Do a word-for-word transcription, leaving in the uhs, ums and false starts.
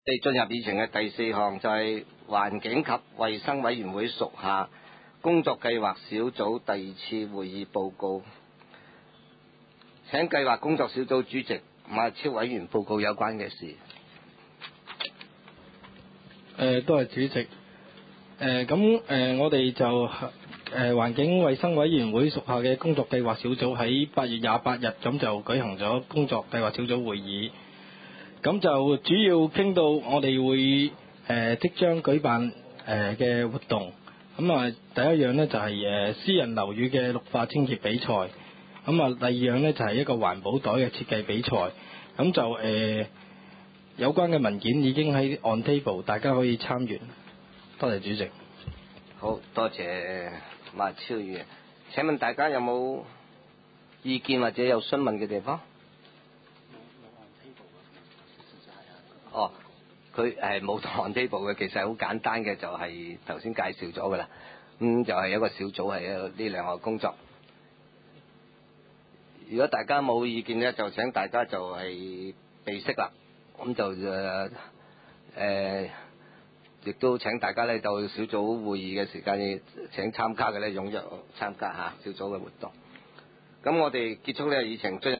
我哋進入議程嘅第四項就係環境及衛生委員會屬下工作計劃小組第二次會議報告。請計劃工作小組主席馬超委員報告有關嘅事。 誒，多謝主席。誒，咁誒，我哋就誒環境衛生委員會屬下嘅工作計劃小組喺八月廿八日咁就舉行咗工作計劃小組會議。咁就主要傾到我哋會誒即將舉辦誒嘅活動。咁啊，第一樣呢就係誒私人樓宇嘅綠化清潔比賽。咁啊，第二樣呢就係一個環保袋嘅設計比賽。咁就誒有關嘅文件已經喺 on table， 大家可以參閱。多謝主席。 好多謝馬超議員。請問大家有冇意見或者有詢問嘅地方？哦，佢係冇 on table 嘅，其實好簡單嘅，就係頭先介紹咗㗎啦。咁、嗯、就係、是、一個小組係呢兩個工作。如果大家冇意見呢，就請大家就係備悉啦。咁就誒誒，亦、呃呃、都請大家呢到小組會議嘅時間，請參加嘅呢踴躍參加下小組嘅活動。咁我哋結束呢個議程。